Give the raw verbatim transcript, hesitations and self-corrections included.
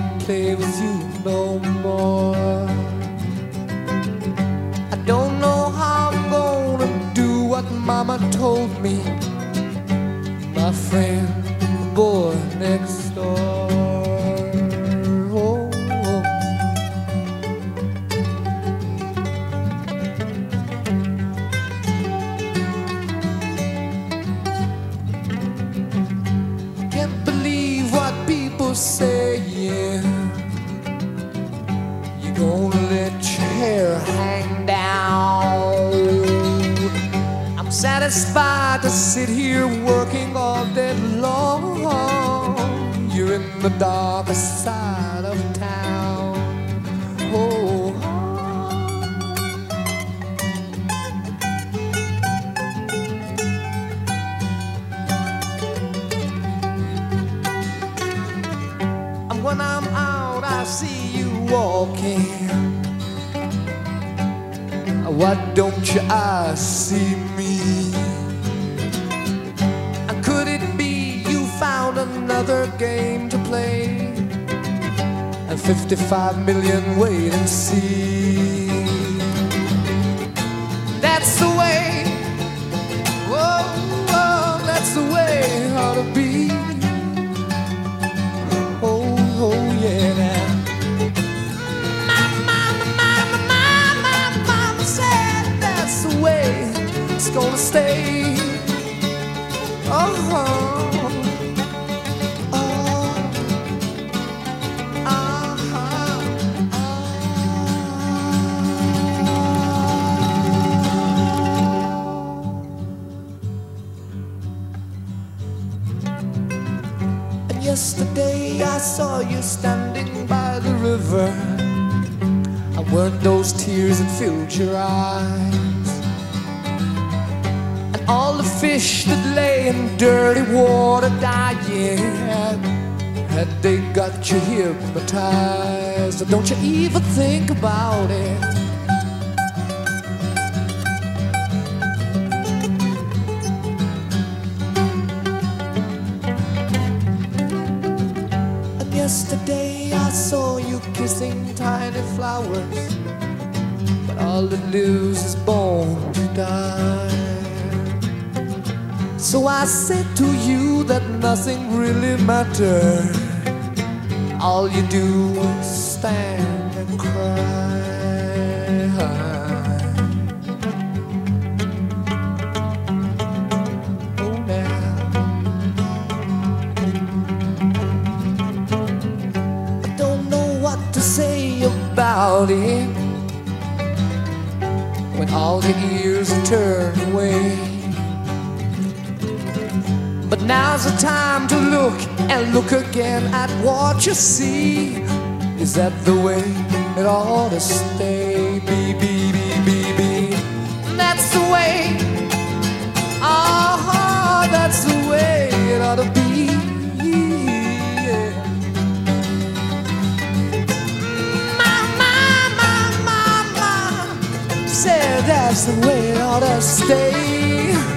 play with you no more. I don't know how I'm gonna do what Mama told me, my friend, the boy next door. Oh, oh. Can't believe what people saying. You're gonna let your hair hang down. I'm satisfied to sit here working all day long. You're in the darkest side of town. Oh, and when I'm out, I see you walking. Why don't your eyes see me? And could it be you found another game to play? And fifty-five million wait and see. That's the way. Whoa, whoa, that's the way it ought to be. Oh, oh, yeah, now. The way it's gonna stay. Oh, oh, oh, And yesterday I saw you standing by the river. And weren't those tears that filled your eyes? All the fish that lay in dirty water dying, had they got you hypnotized? Or don't you even think about it? And yesterday I saw you kissing tiny flowers, but all that lives is born to die. So I said to you that nothing really mattered. All you do is stand and cry. Oh, now I don't know what to say about it when all the ears are turned away. But now's the time to look and look again at what you see. Is that the way it ought to stay? Be, be, be, be, be. That's the way. Oh, that's the way it ought to be. Yeah. My, my, my, my, my said that's the way it ought to stay.